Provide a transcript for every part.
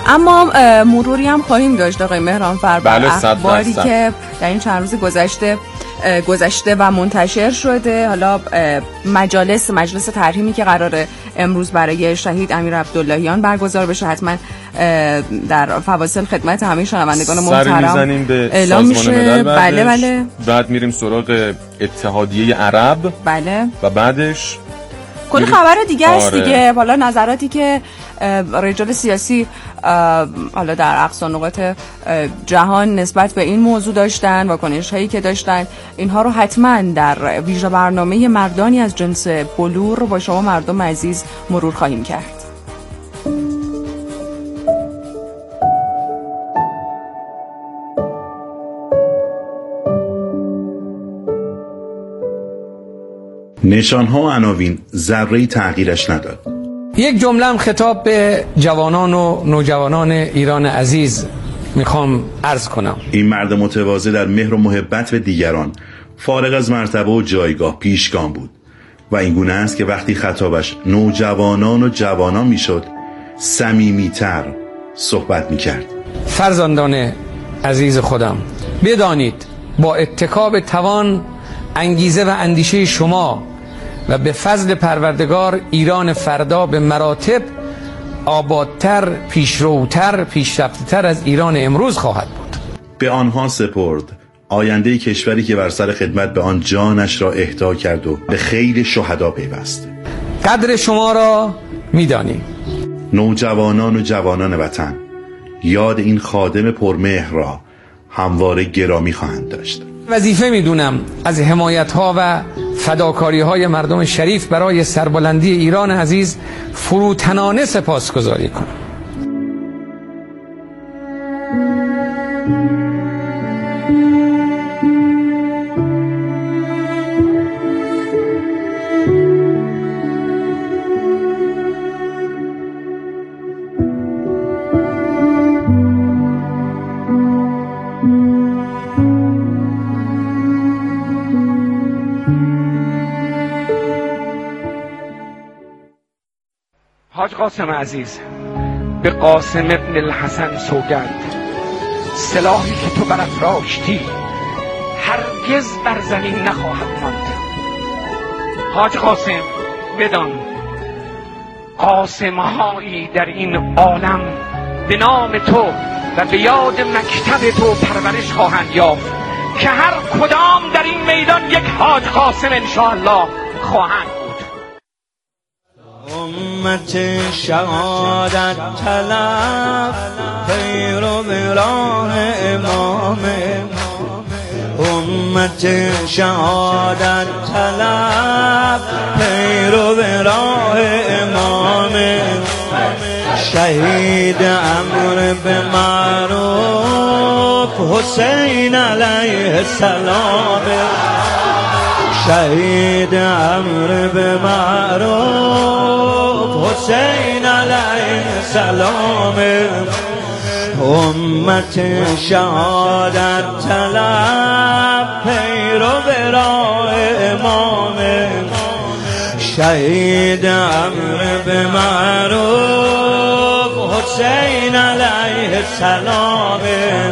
اما مروری هم خواهیم داشت آقای مهرانفر بر اخباری که در این چند روز گذشته و منتشر شده. حالا مجلس ترحیمی که قراره امروز برای شهید امیر عبداللهیان برگزار بشه، حتما در فواصل خدمت همه شنوندگان محترم اعلام میشه. بله. بعد میریم سراغ اتحادیه عرب. بله. و بعدش کلی خبر دیگه است دیگه. حالا نظراتی که رجال سیاسی حالا در اقصا نقاط جهان نسبت به این موضوع داشتن، واکنش هایی که داشتن، اینها رو حتما در ویژه برنامه مردانی از جنس بلور با شما مردم عزیز مرور خواهیم کرد. نشانها و عناوین ذره‌ای تغییرش نداد. یک جمله خطاب به جوانان و نوجوانان ایران عزیز میخوام عرض کنم. این مرد متواضع در مهر و محبت به دیگران فارغ از مرتبه و جایگاه پیشگام بود و این گونه است که وقتی خطابش نوجوانان و جوانان میشد صمیمیتر صحبت میکرد. فرزندان عزیز خودم، بدانید با اتکا به توان، انگیزه و اندیشه شما و به فضل پروردگار ایران فردا به مراتب آبادتر، پیشروتر، پیشرفته‌تر از ایران امروز خواهد بود. به آنها سپرد آینده کشوری که بر سر خدمت به آن جانش را اهدا کرد و به خیل شهدا پیوست. قدر شما را می‌دانیم. نوجوانان و جوانان وطن یاد این خادم پرمهر را همواره گرامی خواهند داشت. وظیفه میدونم از حمایت‌ها و فداکاری‌های مردم شریف برای سربلندی ایران عزیز فروتنانه سپاسگزاری کنم. حاج قاسم عزیز، به قاسم ابن الحسن سوگند، سلاحی که تو برافراشتی هرگز بر زمین نخواهد ماند. حاج قاسم، بدان قاسم‌هایی در این عالم به نام تو و به یاد مکتب تو پرورش خواهند یافت که هر کدام در این میدان یک حاج قاسم انشاءالله خواهند. امت شهادت طلب پیرو به راه امام، امت شهادت طلب پیرو به راه امام، شهید امر به معروف حسین علیه السلام، شهید امر به معروف حسین علیه السلام، امت شهادت طلب پیرو به راه امام، شهید امر به معروف حسین علیه السلام،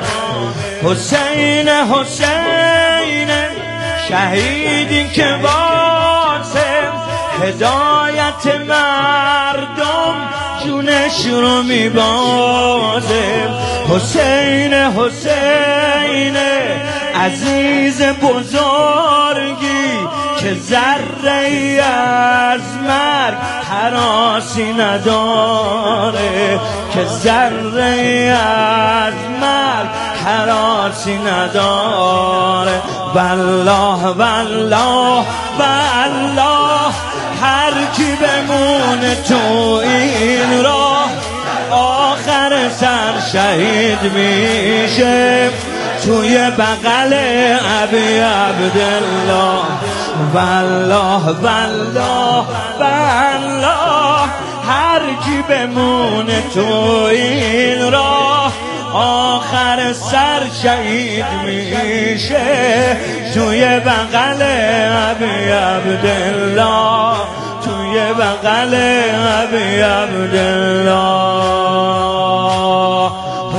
حسین حسین شهیدی که واسه هدایت مردم جونش رو میبازه، حسین حسین عزیز بزرگی که ذره از مرگ هراسی نداره، که ذره از مرگ هراسی نداره. والله والله والله هر کی بمونه تو این راه آخر سر شهید میشه توی بغل ابی عبدالله. والله والله والله هر کی بمونه تو این راه آخر سر شهید میشه توی بغل ابی عبدالله، توی بغل ابی عبدالله.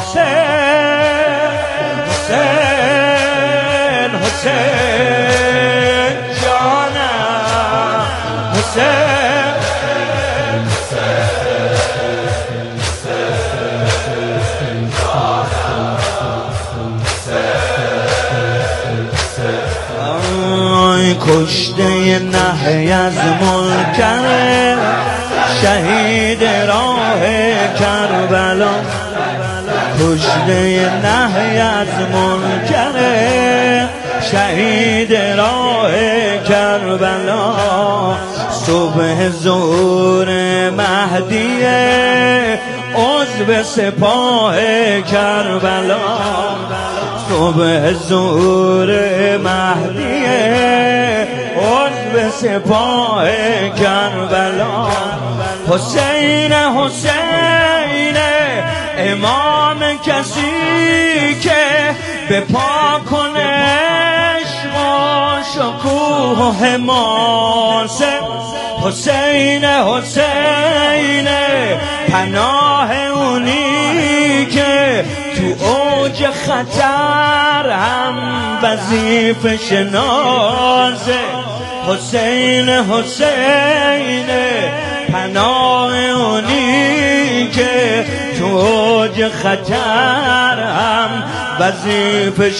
حسین حسین جانم حسین کشته نهی از منکر شهید راه کربلا کشته نهی از منکر شهید راه کربلا صبح ظهور مهدی عضو سپاه کربلا صبح ظهور مهدی عضو سپاه کربلا حسین حسین امام کسی که به پا کنه عشق و شکوه و حماسه حسین حسین پناه اونی که تو اوج خطر هم وظیفه شناسه حسین حسین پناه اونی که تو اوج خطر هم وظیفه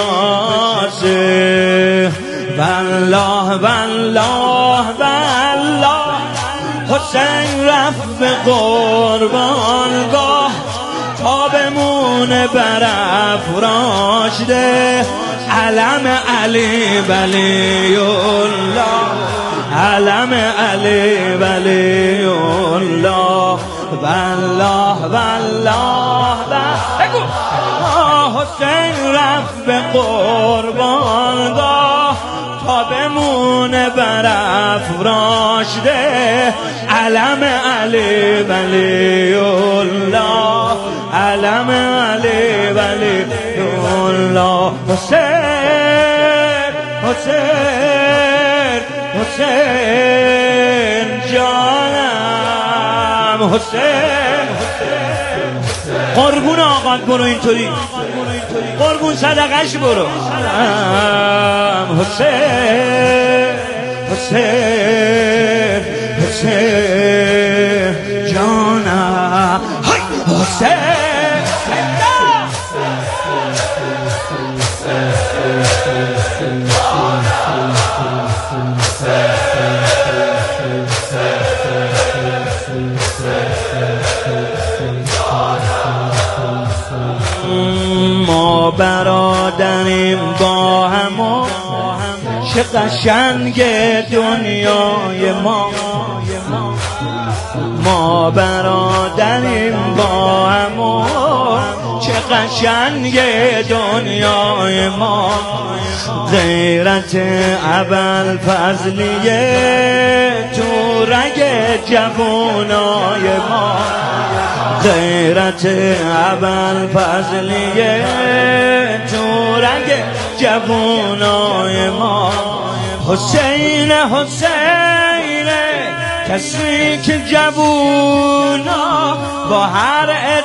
شناسه والله والله والله حسین رفت به قربانگاه تا بمونه بر افراشته علم علی ولی الله علم علی ولی الله والله والله بگو حسین رفت به قربانگاه تا بمونه بر افراشته علم علی ولی الله علم علی ولی الله حسین حسین حسین جانم حسین قربون آقات برو اینطوری قربون صدقش برو حسین حسین حسین جانم حسین ما برادریم با هم و چه قشنگ دنیای ما برادریم با هم و چه قشنگ دنیای ما غیرت ابوالفضلیه تو رگ جوانای ما غیرت ابوالفضلیه تو رگ جوانای ما حسین حسین کسی که جوونا با هر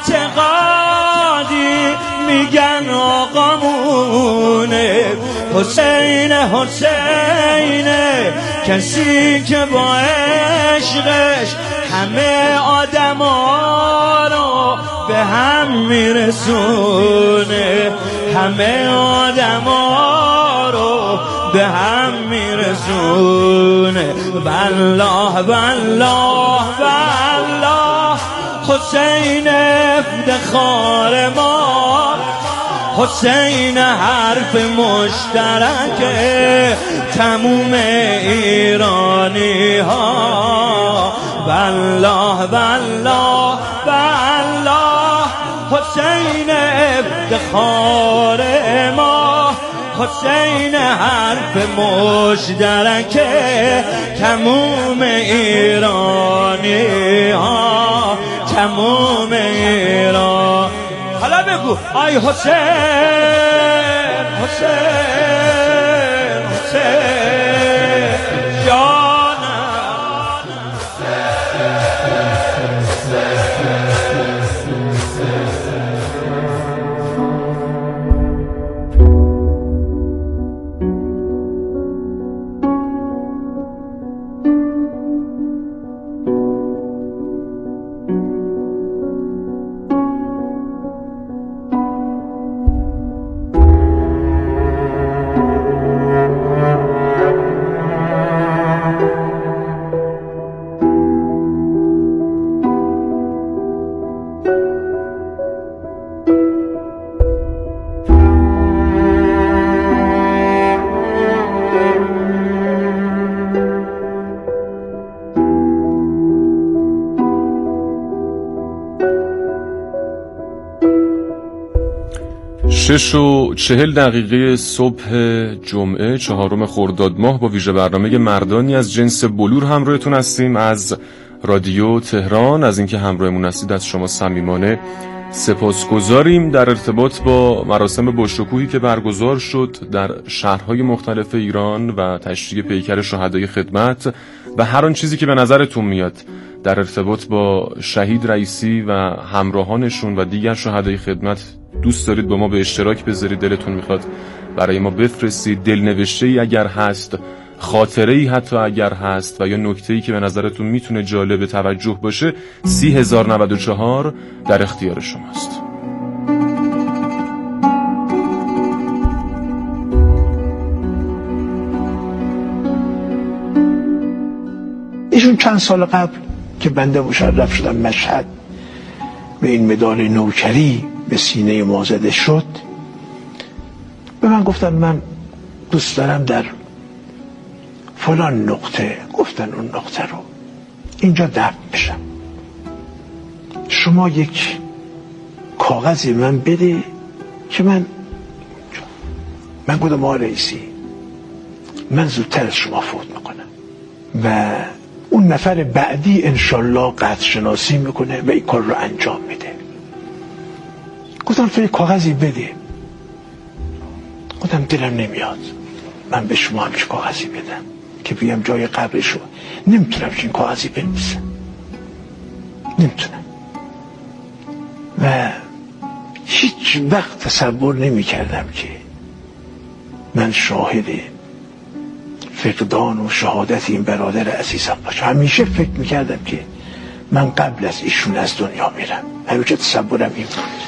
اعتقادی میگن آقامونه حسین حسین کسی که با عشقش همه آدما رو به هم میرسونه همه آدما رو به هم میرسونه والله والله والله حسین افتخار ما حسین حرف مشترک تموم ایرانی ها والله والله والله حسین افتخار ما حسین حرف مشترک تموم ایرانی ها تموم ایران حالا بگو آی حسین حسین حسین جانم 6:40 صبح جمعه 4 خرداد ماه با ویژه برنامه مردانی از جنس بلور همراهتون هستیم از رادیو تهران. از اینکه همراهمون هستید از شما صمیمانه سپاسگزاریم. در ارتباط با مراسم باشکوهی که برگزار شد در شهرهای مختلف ایران و تشییع پیکر شهدای خدمت و هر آن چیزی که به نظرتون میاد در ارتباط با شهید رئیسی و همراهانشون و دیگر شهدای خدمت دوست دارید با ما به اشتراک بذارید، دلتون میخواد برای ما بفرستید، دلنوشته‌ای اگر هست، خاطره‌ای حتی اگر هست و یا نکته‌ای که به نظرتون میتونه جالب توجه باشه، 30094 در اختیار شماست. ایشون چند سال قبل که بنده مشرف شدم مشهد به این مدال نوکری به سینه ما زده شد، به من گفتن من دوست دارم در فلان نقطه، گفتن اون نقطه رو اینجا دفن بشم، شما یک کاغذی من بده که من گفتم آقای رئیسی من زودتر از شما فوت میکنم و اون نفر بعدی انشالله قدر شناسی میکنه و این کار رو انجام میده. گفتم تو یک کاغذی بده. گفتم دلم نمیاد من به شما همچین کاغذی بدم که بیام جای قبرشو، نمیتونم چین کاغذی بنویسم، نمیتونم و هیچ وقت تصور نمی کردم که من شاهد فقدان و شهادت این برادر عزیزم باشم. همیشه فکر میکردم که من قبل از ایشون از دنیا میرم، همیشه تصورم این بود.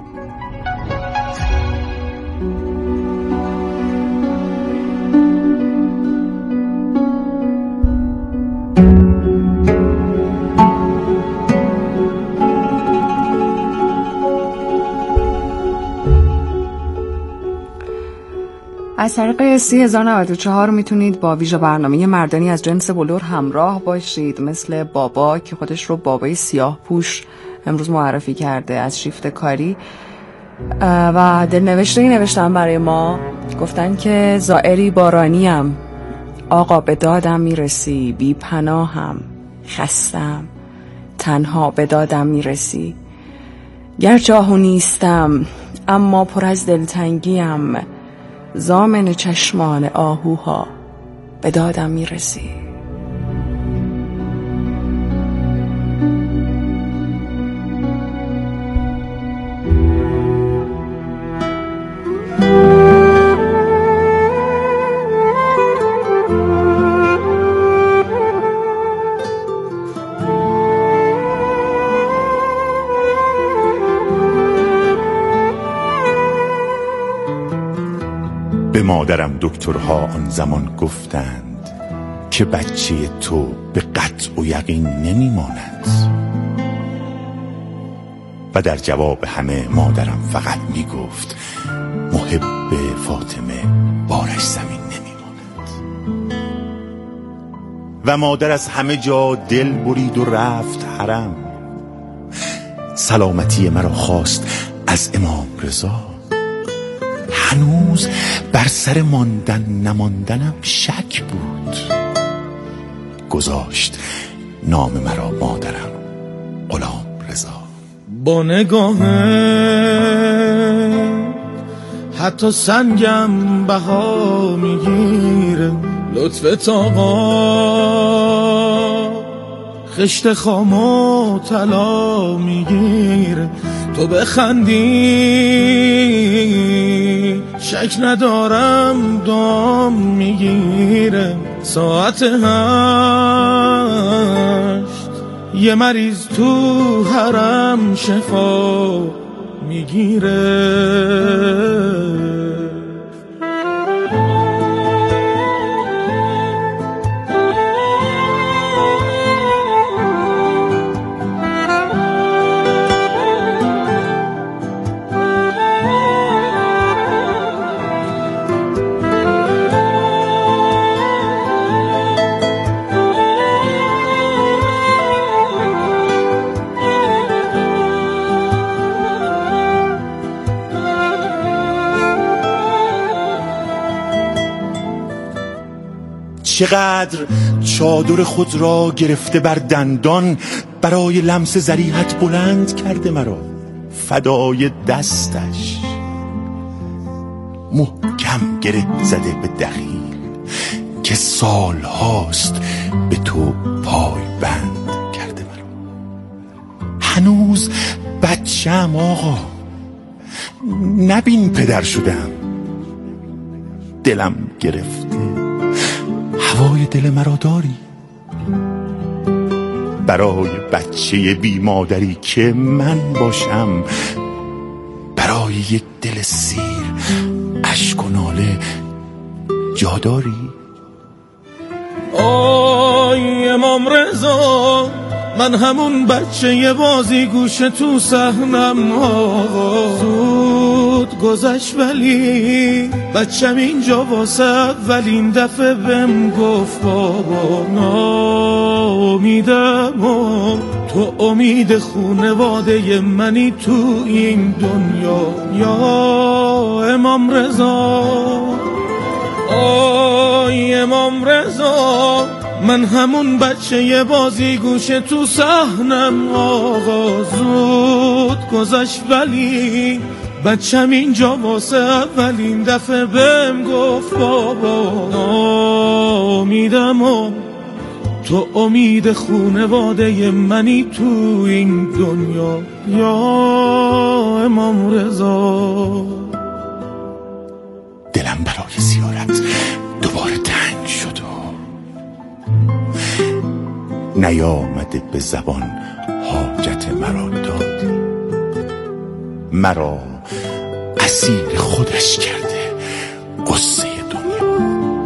از طریق 30094 میتونید با ویژه برنامه مردانی از جنس بلور همراه باشید، مثل بابا که خودش رو بابای سیاه پوش امروز معرفی کرده از شیفت کاری و دلنوشته‌ای نوشتن برای ما. گفتن که زائری بارانیم، آقا به دادم میرسی، بی پناهم، خستم، تنها به دادم میرسی، گرچه آهو نیستم اما پر از دلتنگیم، زامن چشمان آهوها به دادم میرسی. به مادرم دکترها آن زمان گفتند که بچه تو به قطع و یقین نمیماند و در جواب همه مادرم فقط میگفت محب فاطمه بارش زمین نمیماند. و مادر از همه جا دل برید و رفت حرم، سلامتی مرا خواست از امام رضا، هنوز بر سر ماندن نماندنم شک بود، گذاشت نام مرا مادرم غلام رضا. با نگاهه حتی سنگم بها میگیره، لطفت آقا خشت خام و طلا میگیره، تو بخندی شک ندارم دام میگیره، ساعت 8 یه مریض تو حرم شفا میگیره. چقدر چادر خود را گرفته بر دندان، برای لمس ذریحت بلند کرده مرا فدای دستش، محکم گره زده به دخیل که سال هاست به تو پای بند کرده مرا. هنوز بچه‌ام آقا، نبین پدر شدم، دلم گرفته، هوای دل مرا داری؟ برای بچه بی مادری که من باشم، برای یک دل سیر اشک و ناله جا داری؟ آی امام رضا، من همون بچه بازی گوشه تو صحنم زود گذشت، ولی بچم اینجا واسه اولین دفعه بهم گفت بابا ناامیدم و تو امید خونواده منی تو این دنیا. یا امام رضا، آی امام رضا، من همون بچه بازی گوشه تو صحنم آقا زود گذشت، ولی بچم اینجا واسه اولین دفعه بهم گفت بابا ناامیدم و تو امید خونواده منی تو این دنیا. یا امام رضا، دلم برای زیارت دوباره تنگ شد و نیامده به زبان حاجت مرا داد، مرا اسیر خودش کرده قصه دنیا.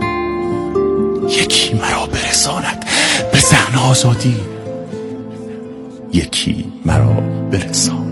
یکی مرا برساند به صحن آزادی، یکی مرا برساند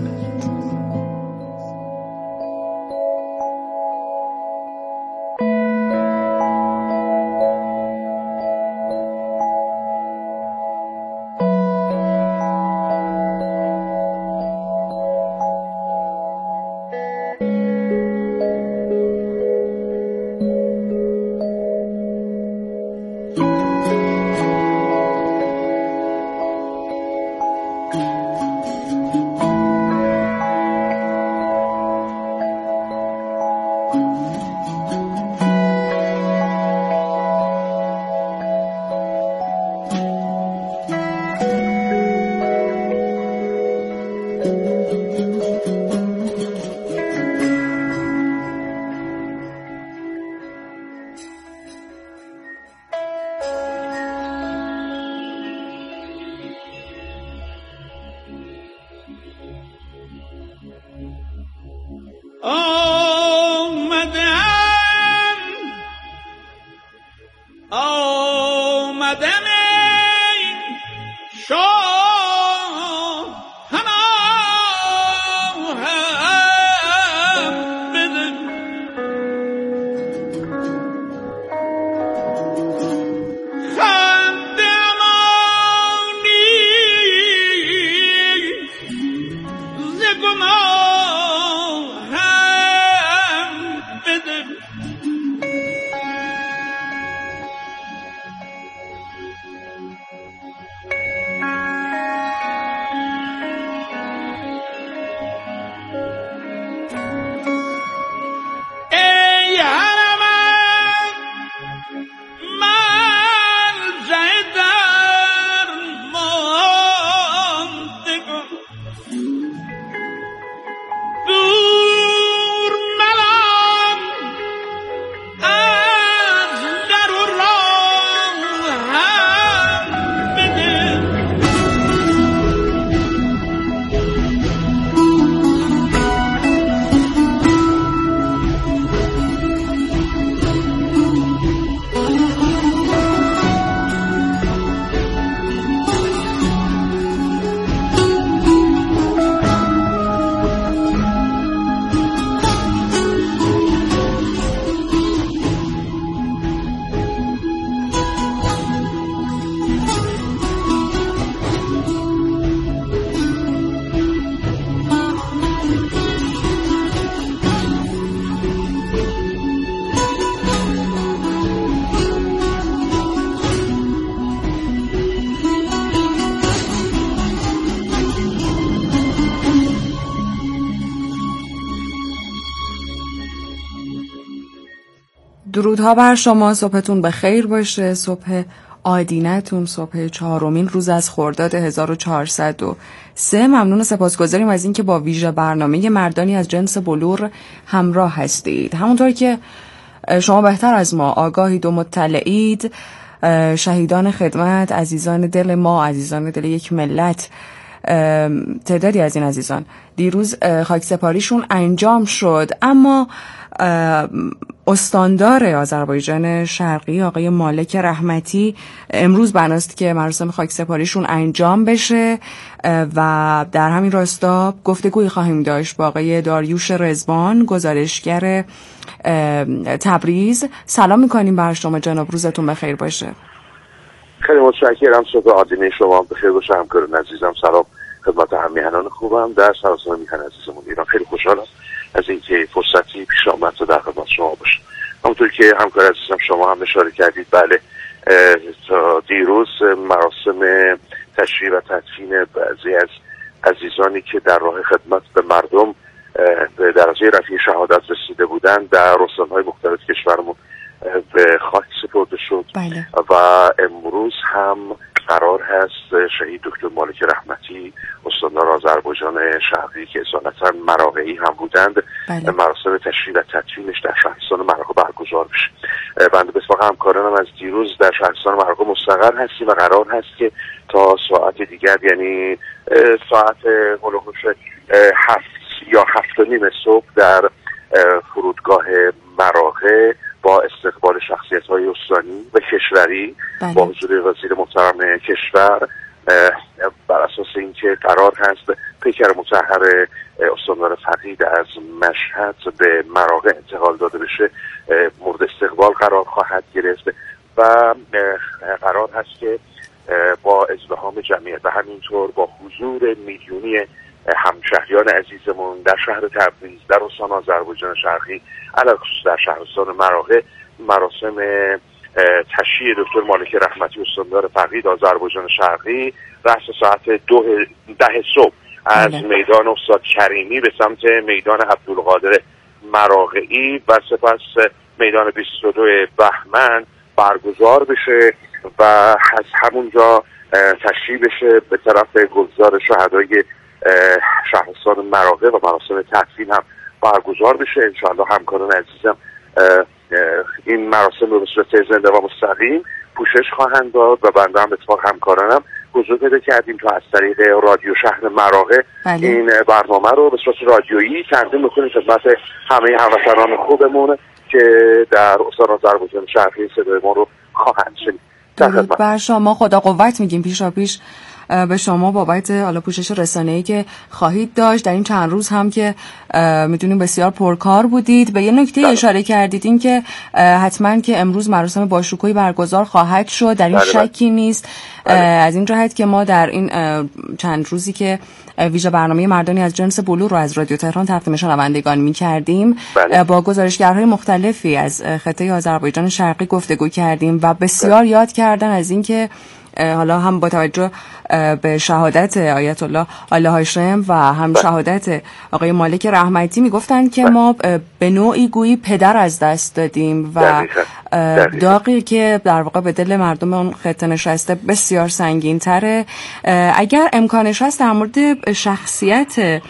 درودها بر شما، صبحتون بخیر باشه، صبح آدینتون، صبح 4مین روز از خرداد 1403. ممنون و سپاسگزاریم از اینکه با ویژه برنامه مردانی از جنس بلور همراه هستید. همونطور که شما بهتر از ما آگاهید و مطلعید، شهیدان خدمت، عزیزان دل ما، عزیزان دل یک ملت، تعدادی از این عزیزان دیروز خاکسپاریشون انجام شد، اما استاندار آذربایجان شرقی آقای مالک رحمتی امروز بناست که مراسم خاکسپاریشون انجام بشه و در همین راستا گفتگویی خواهیم داشت با آقای داریوش رضوان، گزارشگر تبریز. سلام میکنیم بر شما جناب، روزتون بخیر باشه. خیلی متشکرم، صبح آدینه شما بخیر باشه. همکاران عزیزم سلام خدمت هم میهنان خوبم در سراسر میهن عزیزمون ایران. خیلی خوشحالم از اینکه فرصتی پیش آمد تا در خدمت شما باشه. همونطور که همکار عزیزم شما هم اشاره کردید، بله تا دیروز مراسم تشریح و تدفین بعضی از عزیزانی که در راه خدمت به مردم به درجه رفیع شهادت رسیده بودند در استان‌های مختلف کشورمون به خاک سپرده شد. بله. و امروز هم قرار هست شهید دکتر مالک رحمتی استاندار آذربایجان شرقی که اصالتا مراغه‌ای هم بودند، بله. مراسم تشریح و تدفینش در شهرستان مراغه برگزار بشه. بنده به اتفاق همکارانم از دیروز در شهرستان مراغه مستقر هستیم و قرار هست که تا ساعت دیگر، یعنی ساعت هلوهوش 7 یا 7:30 صبح در فرودگاه مراغه با استقبال شخصیت‌های استانی و کشوری، بله. با حضور وزیر محترم کشور، بر اساس اینکه قرار هست پیکر مطهر استاندار فقید از مشهد به مراغه انتقال داده بشه، مورد استقبال قرار خواهد گرفت و قرار هست که با ازدحام جمعیت و همینطور با حضور میلیونی همشهریان عزیزمون در شهر تبریز، در استان آذربایجان شرقی، علاوه در شهرستان مراغه، مراسم تشییع دکتر مالک رحمتی استاندار فقید آذربایجان شرقی رأس ساعت 10 صبح از میدان استاد کریمی به سمت میدان عبدالقادر مراغه‌ای و سپس میدان 22 بهمن برگزار بشه و از همونجا تشییع بشه به طرف گلزار شهدای شهرستان مراغه و مراسم تدفین هم برگزار بشه. انشاءالله همکاران عزیزم این مراسم رو به صورت زنده و مستقیم پوشش خواهند داد و بنده هم اتفاق همکارانم حضور پیدا کردیم تا از طریق رادیو شهر مراغه بله. این برنامه رو به صورت رادیویی تقدیم می‌کنیم خدمت همه هموطنان خوبمون که در استان آذربایجان شرقی صدای ما رو خواهند شنید. درود بر شما، خدا قوت میگیم پیشاپیش به شما بابت حالا پوشش رسانه‌ای که خواهید داشت در این چند روز هم که میدونیم بسیار پرکار بودید. به یه نکته اشاره کردید، این که حتما که امروز مراسم باشکوهی برگزار خواهد شد، در این شکی نیست. از این جهت که ما در این چند روزی که ویژه برنامه مردانی از جنس بلور رو از رادیو تهران تقدیم شنوندگان می‌کردیم، با گزارشگرهای مختلفی از خطه آذربایجان شرقی گفتگو کردیم و بسیار یاد کردن از این که حالا هم با توجه به شهادت آیت الله آله هاشم و هم شهادت آقای مالک رحمتی میگفتن که ما به نوعی گویی پدر از دست دادیم و داغی که در واقع به دل مردم اون خطه نشسته بسیار سنگین تره. اگر امکانش هست در مورد شخصیت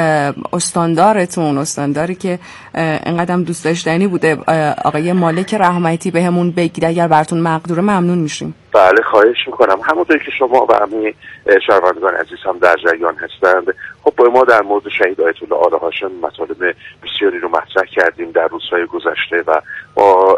استاندارتون، استانداری که اینقدر دوست داشتنی بوده، آقای مالک رحمتی، به همون بگید اگر براتون مقدوره ممنون میشیم. بله خواهش میکنم. همونطور که شما و همه شنوندگان عزیز هم در جریان هستند، خب با ما در مورد شهید آیت الله آله هاشم مطالب بسیاری رو مطرح کردیم در روزهای گذشته و با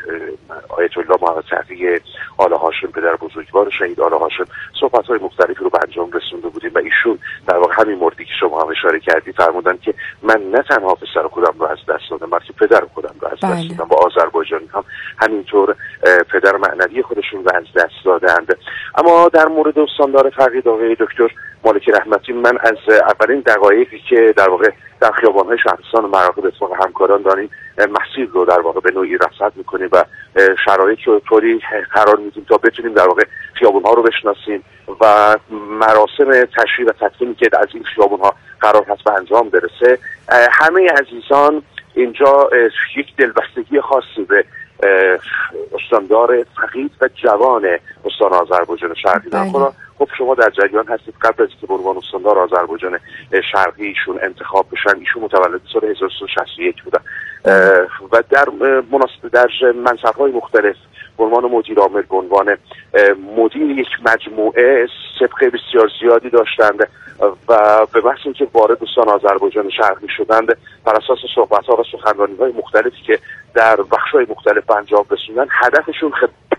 آیت الله محمد تقی آله هاشم پدر بزرگوار شهید آله هاشم صحبت‌های مختلفی رو به انجام رسونده بودیم و ایشون در واقع همین موردی که شما هم اشاره کردید فرمودن که من نه تنها پسر خودم رو از دست دادم بلکه پدر خودم رو از دست دادم. با آذربایجانی هم همینطور پدر معنوی خودشون رو از دست دادند. اما در مورد استاندار فقید آقای دکتر مالک رحمتی، من از اولین دقایقی که در واقع در خیابان‌های شهرستان مراغه به اتفاق همکاران داریم مسیر رو در واقع به نوعی رصد می‌کنیم و شرایط رو طوری قرار میدیم تا بتونیم در واقع خیابان‌ها رو بشناسیم و مراسم تشریح و تدفینی که از این خیابان‌ها قرار هست به انجام برسه. همه عزیزان اینجا یک دلبستگی خاصی به استاندار فقید و جوان استان آذربایجان شرقی در خدا. خب شما در جریان هستید قبل از که به عنوان استاندار آذربایجان شرقی ایشون انتخاب بشن، ایشون متولد سال 1361 بودن و در منصب‌های مختلف به عنوان مدیر عامل، به عنوان مدیر یک مجموعه سابقه بسیار زیادی داشتند و به محض اینکه وارد استان آذربایجان شرقی شدند بر اساس صحبت‌ها و سخنرانی‌های مختلفی که در بخش‌های مختلف انجام رسوندن، هدفشون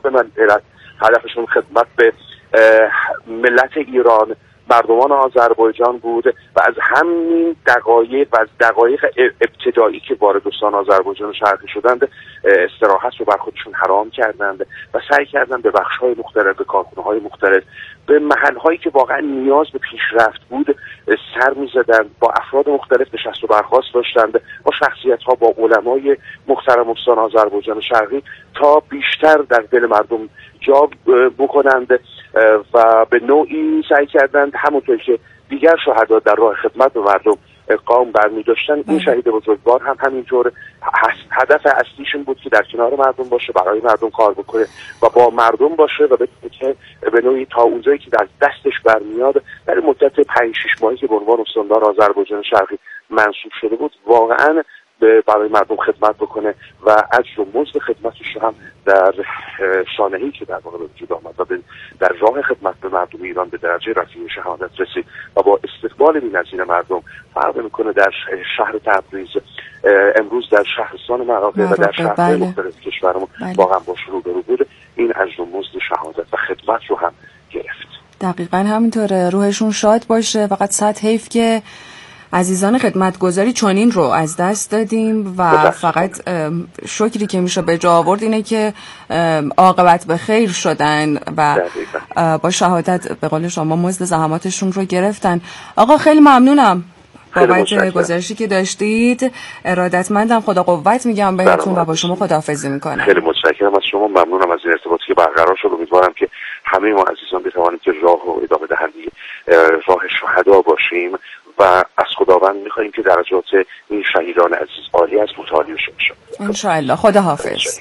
خدمت به ملت ایران، مردمان آذربایجان بود و از همین دقایق ابتدایی که وارد استان آذربایجان شرقی شدند استراحت رو بر خودشون حرام کردند و سعی کردند به بخش‌های مختلف، به کارخانه‌های مختلف، به محل‌هایی که واقعا نیاز به پیشرفت بود سر می‌زدند، با افراد مختلف نشست و برخاست داشتند، با شخصیت‌ها، با علمای محترم استان آذربایجان شرقی تا بیشتر در دل مردم جا بکنند و به نوعی سعی کردند همونطور که دیگر شهدا در راه خدمت به مردم قوم برمی داشتن، این شهید بزرگوار هم همینطور هدف اصلیشون بود که در کنار مردم باشه، برای مردم کار بکنه و با مردم باشه و بتونه که به نوعی تا اونجایی که در دستش برمیاد در مدت 5-6 ماهی که به عنوان استاندار آذربایجان شرقی منصوب شده بود واقعا برای مردم خدمت بکنه و اجر و مزد خدمتش رو هم در شانه‌ای که در واقع به وجود آمد و در راه خدمت به مردم ایران به درجه رفیع شهادت رسید و با استقبال بی‌نظیر مردم فرق میکنه در شهر تبریز، امروز در شهرستان مراغه و در شهرهای مختلف کشورمون واقعا با روبرو بود. این اجر و مزد شهادت و خدمت رو هم گرفت. دقیقاً همینطوره، روحشون شاد باشه. فقط صد حیف که عزیزان خدمتگزاری چنین رو از دست دادیم و فقط شکری که میشه به جا آورد اینه که عاقبت به خیر شدن و با شهادت به قول شما مزد زحماتشون رو گرفتن. آقا خیلی ممنونم بابت گزارشی که داشتید، ارادتمندم، خدا قوت میگم بهتون و با شما خداحافظی میکنم. خیلی متشکرم از شما، ممنونم از این ارتباطی که برقرار شد. امیدوارم که همه ما عزیزان بتوانیم که راه و ادامه دهنده راه شهدا باشیم و از خداوند می‌خوایم که درجات این شهیدان عزیز عالی از متعالی بشه ان شاء الله. خدا حافظ.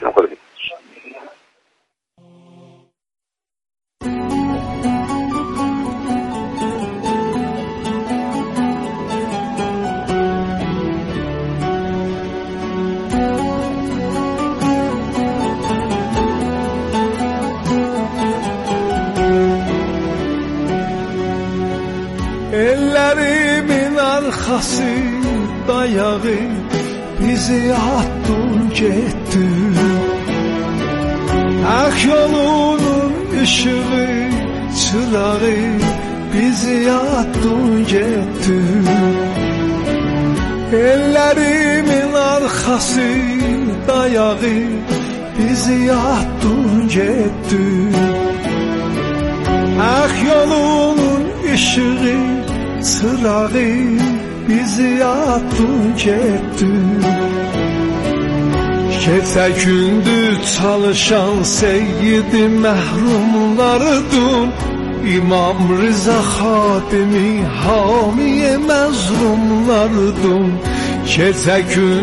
Ellerimin arkası dayağı bizi attın gitti. Ak yolunun ışığı çırağı bizi attın gitti. Ellerimin arkası dayağı bizi attın gitti. Ak yolunun ışığı çırağı bizi attın gitti. Gece gündüz çalışan seyyidi məhrumlardın, İmam Rıza Xatimi hamiye məzlumlardın. Gece gündüz